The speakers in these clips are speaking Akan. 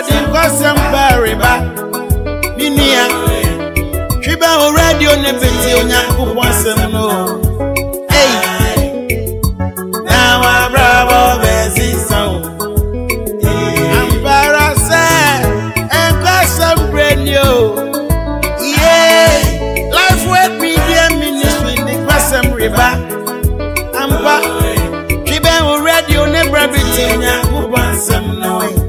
the question bariba. Minia. Triba already on the petit on your once and no. Hey. Now I bravo Bessie song. I'm parasite and question brand new. Yeah. Life with media ministry the question river. I'm back. Triba already on the brevity on your once and no.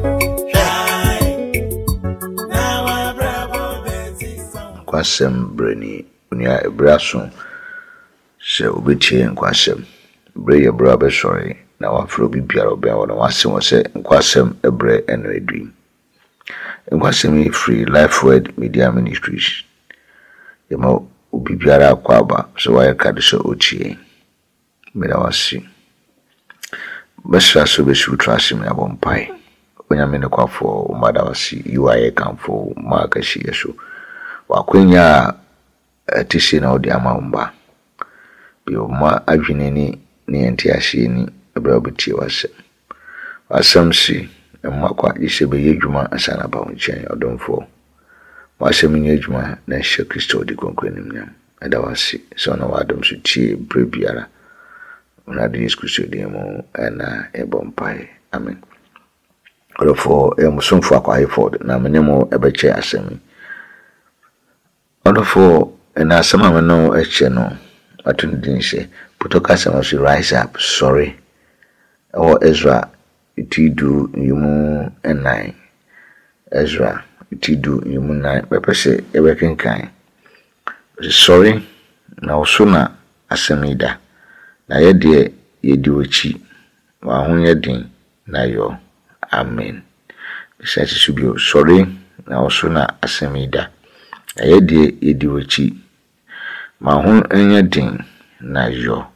Kwasem breni unia ebraso se obetie nkwasem bre ye bra be sorry na wafro bibiara oben wona wase wo se nkwasem ebre eno edwin nkwasem free life word media ministries yema obibiara akwaba so wa yakade so ochie mera wasi besra so be su trasim ya bompai onyame ne kwafo umada wasi yuaye kamfo magashi yeso wakwenya tisi na odi amamba bio ma adwene ni entiahye ni ebra obetie wasam si mmakwa isebe yedwuma asana ba wonchen odomfo wasem nyedwuma na hye Kristo di konkrenim nyam eda wasi so na wadom so tie brebiara na de Yesu Kristo di mo na ebompai amen orofo musumfo akwa Ford na menemo ebeche asemi wonderful and as some of no echeno atundin say putoka some rise up sorry or Ezra itidu yumu and Ezra itidu yumu 9 pepese ebekin kan sorry na osuna asemida na yede yedi ochi wa hu yedin na yo amen say subio sorry na osuna asemida ayedie yediwachi ma hu enya din na yo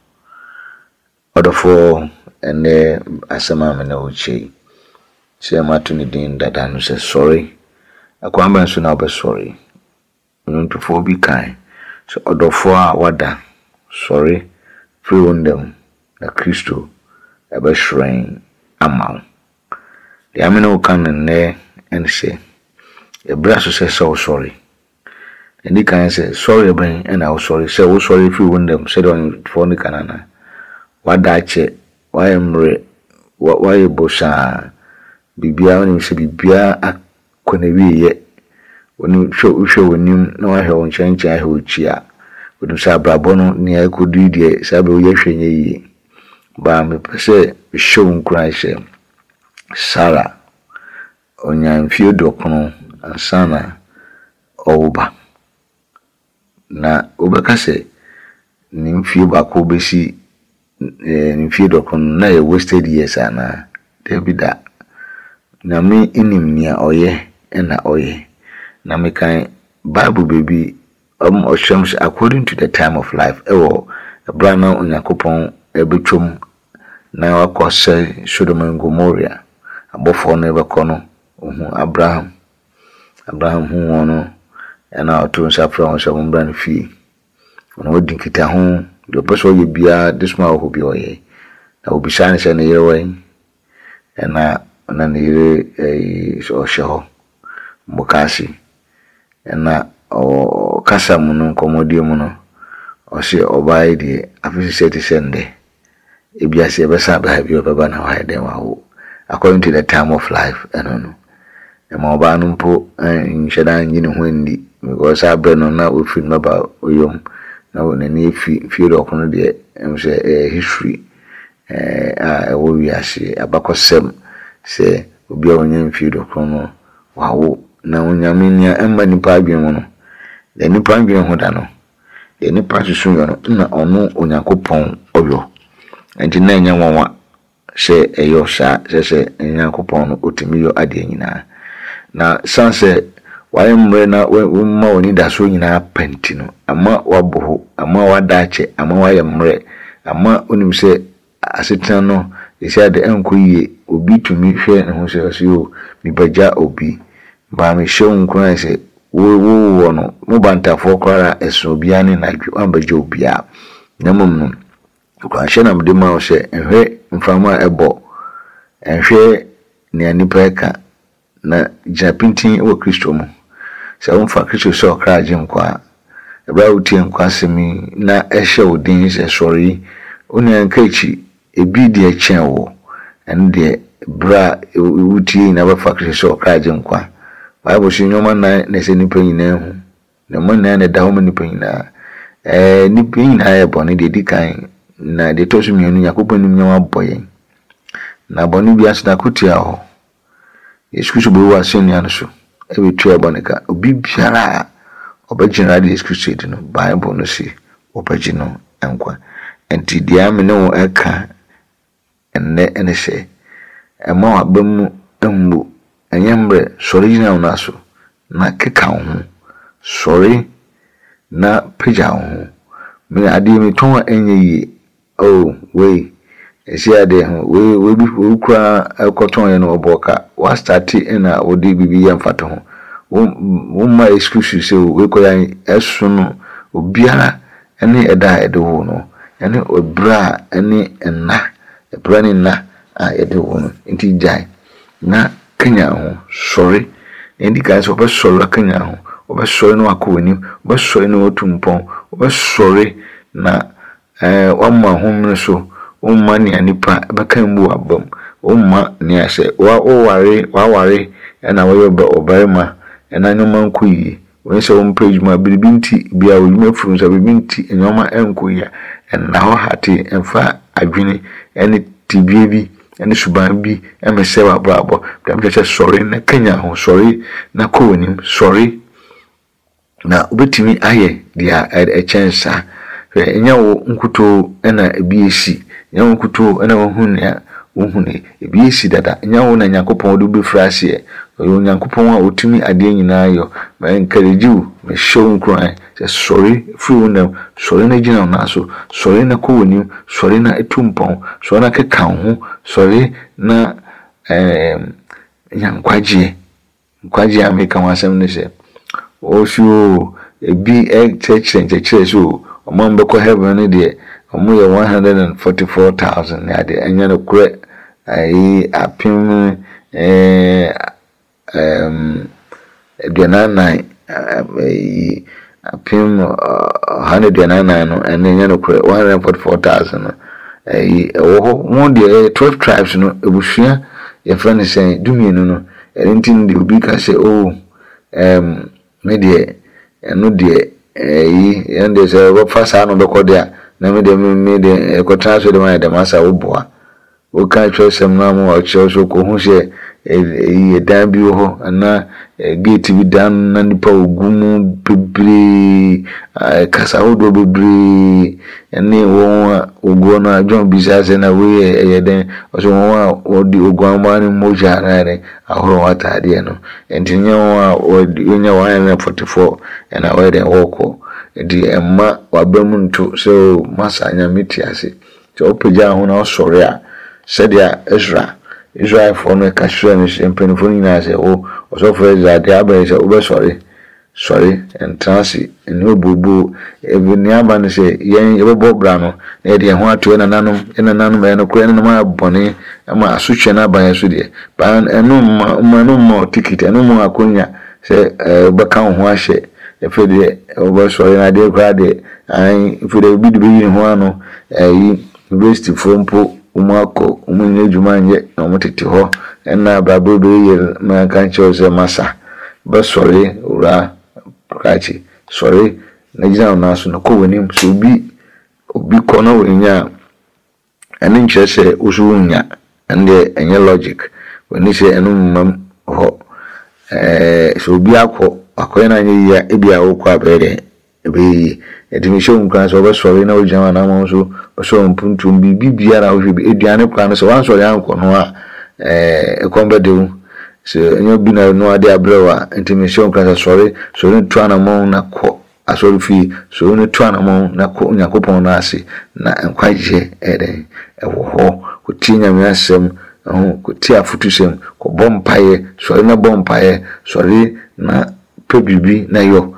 odofo ene asema me na ochi se matu ni din dada no se sorry akwamba nso na obe sorry ntufo bi kan so odofo a wada sorry free wondem na Kristo ebe shrine amount the amino kan ne and say e braso se so sorry. And he can say, sorry, Ben, and I was sorry. Say, oh, sorry if you win them. Said on phone, canana. What that che? Why am re? Why you bossa? Bibia, when you say Bibia, a conevi yet. When you show when you know I have change, I will cheer. When you say Brabono, near could do the Sabu Yashin ye. But me say, show Christ, Sarah, on your few docono, and Sana, Oba. Na obeka se ni mfie bako besi ni mfie dokon na ye wasted years ana Davida na me inim nia oye na oye na me kan Bible baby oshems according to the time of life ewo Abraham Onyankopon ebetwom na wakose Sodom and Gomorrah abofo no ebekono ohu Abraham hu wono and our two saffron some brand fee. When we drink it at home, the person will be this man will be away. I will be shining a year away, and then a show Mokasi, and or Casamuno, Commodium, or say, or by the officer Sunday. If you say, Bessa, have you ever been hide them according to the time of life? I don't know. A mobile po and Shadan, you know, when because I burn on now with film about Uyum now in any field of the history. We are say about some say, will be on your field of chrono. Wow, now when you mean your ember in Pabian, the new Pabian Hodano, the new partition or no on your coupon or yo, and the name one say a yo sha, say a young coupon utimio adiana. Now, some say, why am I when more need a swing in our pentino? Ama waboho, ama wadache, ama wayamre, ama unim say, asitano, he said the uncle ye will be to me fair and who says you, me baja obi. By me showing cry say, woo, no banta for cry as so biani like you ambajo bia. Namum, you can share up the mouse and way in frama ebo, and share near Nipeka. na japintin wo Kristo mu sɛ wonfa Kristo sɛ ɔkra gye nkwa ebra wotie nkwa semi na ɛhyɛ odin sɛ sɔre onya nkachi ebi de ɛkyɛn wo ɛne de bra wotie na bɛfa Kristo sɛ ɔkra gye nkwa Bible sɛ nyoma na sɛ nipa nyinaa hu na mo na da ho nipa nyinaa nipa nyinaa yɛ bɔne de di kan na de to so mienu Yakobon nim nyama boyen na bɔne bi asena kotia ho Yesu Kristo bo wa senia no so ebetua bɔne ka obi biara obagina de Yesu Kristo di no Bible no si obagino enkwa enti dia me ne wo eka enne ene hye ema wabam embu enyembre sɔre gyina wo naso na keka wo ho sɔre na pagya wo ho me ade me ton enye yi oh we esi ade ho we bi kura ekoton ye no oboka wa start na odi bibi ye mfato ho wo ma excuse se we ko ya esu no obiara ene eda ede wo no ene obra ene enna ebra ni na a ede wo no nti jai na kanya ho sɔre endi kan so be sɔre kanya ho obe sɔre no akowani obe sɔre no otumpon obe sɔre na wamma homne so umma ni anipa baka mbu abam umma ni ase wa ware na wo be obarima na nyoma nkoyi won se wo page ma biribinti bia wo yuma furu so biribinti nyoma enkoyi na ho hati emfa adwene ene tibie bi ene suban bi emese wa brabo dem che sɔre na kanya ho sɔre na kowani sɔre na obetimi aye dia echensa enya wo nkuto na ebiesi enya wo nkuto na wohune ebiesi dada enya wo na Yakobon do be frase oyo Yakobon a otumi ade nyina yo ma encourage me show nkran se sorry free na sorry na gina na so sorry na kowoni sorry na etumpon sorry na keka ho sorry na nyankwaje ameka wasem ne se osho ebi church so omon be ko heaven de omo ye 144,000 na de anya no kure ai apim duanana apim 199 no anya no kure 144,000 ai wo mo de 12 tribes no ebusua ye friend say dumienu no entin de obi ka say oh me de eno de yende se wo fasa no be kodia na me de ko transfer de ma de masa wo boa wo ka twesem na mo o so ko hu se dan bi ho na gate bi dan na nipa ogumu bebre kasa wodo bebre ene wo oguo na John bisase na we yeden o so wo odi oguama ni moja rare ahoro watade no entinye wo onya 144 na we den woko di emma wabamu nto so masanya metiase so opagya ho na osore a sedia Israel for no kashura ni empenfo nyina se o so for de abai se obe sorry and transi enu bubu evini aba ne se yen yebebo bra no na de ho ato na nanom e no kura ne ma bone ma asutwe na aban so de ba enu ma ticket enu ma akonya se beka ho ahye efede obo sorry na de kura de an ifede bi de yi ho ano yi university fompo umako umunye jumanje na mutete ho na babu ye ma kan chose masa ba sorry ura kachi sorry na jina na so na ko woni so obi kono wenya ani nchese usunya ande enye logic woni se enu mam ho so obi akọ na nye ya ebi a wo kwa bere ebe edimisho nkran so ba sorry na ojama na mo so mpuntum bibiara wo bi eduane kwa no so wan sorry anko no a ekombede so enyo bi na no ade abrewa edimisho nkran sorry so ni twana mo na ko asori fi so ni twana mo na ko Yakobon na ase na enkwaje eden ewo ho ko tinya me asem ko ti afutusem ko bompaye sorry na bompaye sorry na pebibi na yo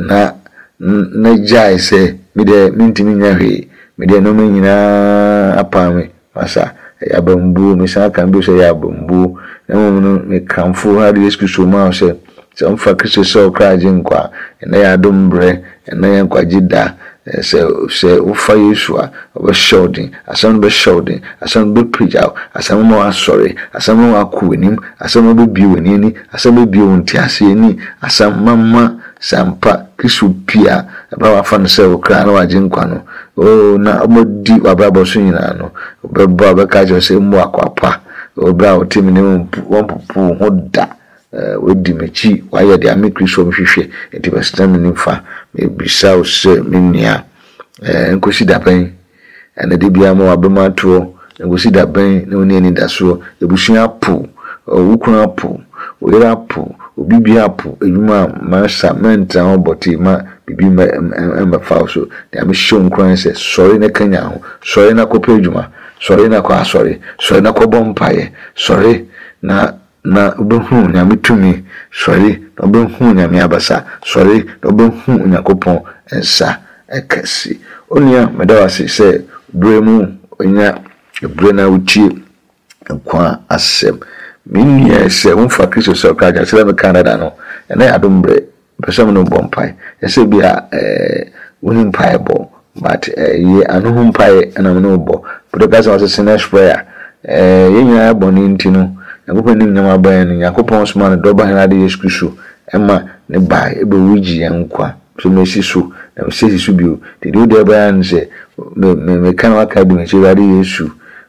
na jai se mi de mintimi nyahwe mi de no nyina apame masa ya bambu mi sa kan bi so ya bambu no me kamfo ha de Yesu Kristo ma hye se mfa Kristo se okra jinkwa na ya dombre na ya nkwagida se ufa Yesu a obeshowding asam be showding asam be preach out asam mo asori asam mo akuwenim asam be biweni ni asam be biwonti ase ni asam mama sampa Kristo pia ba wafa no se okra na wajinkwa no o na omodi wabrabo so nyina no obebo abeka jo se mu akwapa obra otimi ne won hoda wedi mechi waya de ame Kristo mhwehwe enti bestam nimfa me bisa o se menia nkosi da ban ene de bia ma wabema to nkosi da ban ne oni ani da so ebusua pu wukuna pu oyira pu obibia pu edwuma masa menta oboti ma bibi ma fauso de ame show nkran se sorry na kanya ho sorry na kopa edwuma sorry na kwa sorry na ko bompaye sorry na obehu nyame tumi sorry na obehu nyame abasa sorry na obehu nyakopon ensa ekasi onia medawase se bremu onya brena utie kwa asem minia se unfa Kristo so kaja se me Canada no na adombre pesam no bompai ese bia woni mpai bo but ye anu mpai na no bo podcast was sinus prayer yenya boni ntino yakopon nim nyama ban ni yakopon osman do ban na de Yesu Kristo ema ne bai ebe wuji yankwa so mesi so na mesi so bio de do ban se me kan waka bi me chira de Yesu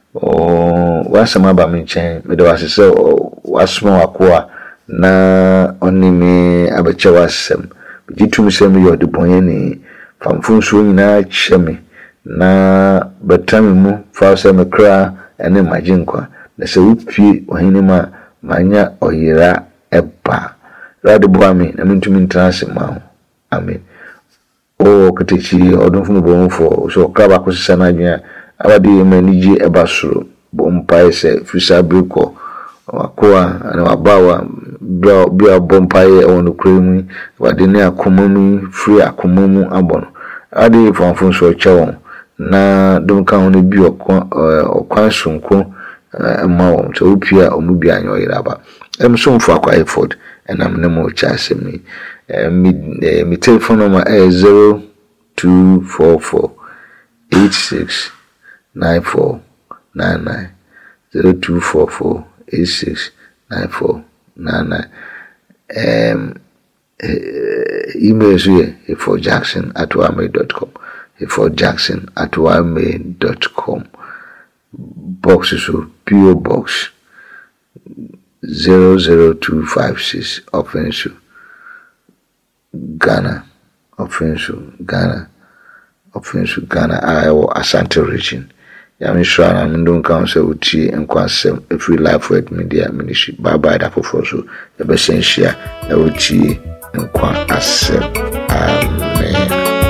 wasama ba me chen me do asese wasma wakoa na onime abeche wasem bitum se me yodi bonyeni famfun so nyina cheme na betame mu fa se me kra ene majinkwa na se upie ohinima manya oyira eba rade boami na mentumi ntrase ma amen o ketechi odonfunu bomfo so kaba ko sisa na dwia abadi maniji ebasuro bompai se fisa briko wakoa na wabawa bia bompai onu kremu wade ne akomamu free akomamu abono ade fonfon so chewo na donka hono bi okwan sunko ma wo so upia omubi anyo iraba so mfo akwa effort enam ne mo cha semi mi telephone number 0244 86 9499 0244 86 9499 email here for jackson@wame.com for jackson@wame.com box so PO box 00256 offensive Ghana Iowa Asante region yami shwana mndon council uti enkwasem free life word media ministry bye da fofoso e be sensia e uti enkwa asem amen.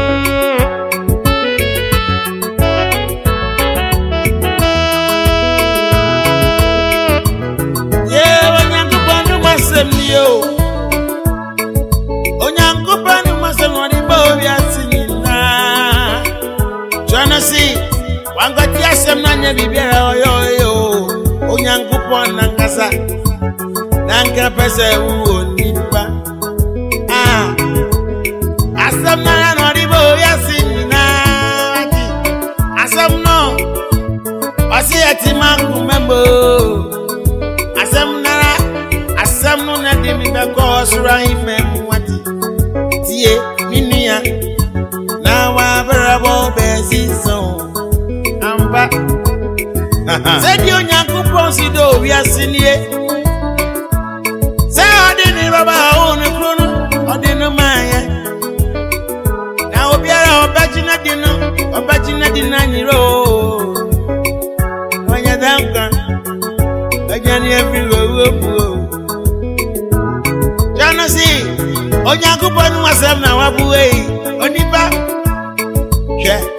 Wangati asem nanya bibiara oyo onyankopon nangasa nanga pese uwo nipa asem nanya no ribo yasinina asem no wasi atima kumembo asem no na de mi be ko sura himem wati tie minia na wa brabo beziso Said you Yankupon Sido, we are senior. Say, I didn't rubber own a chrono, or dinner Maya. Now, we are Bajina dinner, or Bajina dinner. When you're down, again, every road. Janasi, on Yankupon was now away, only back. Yeah.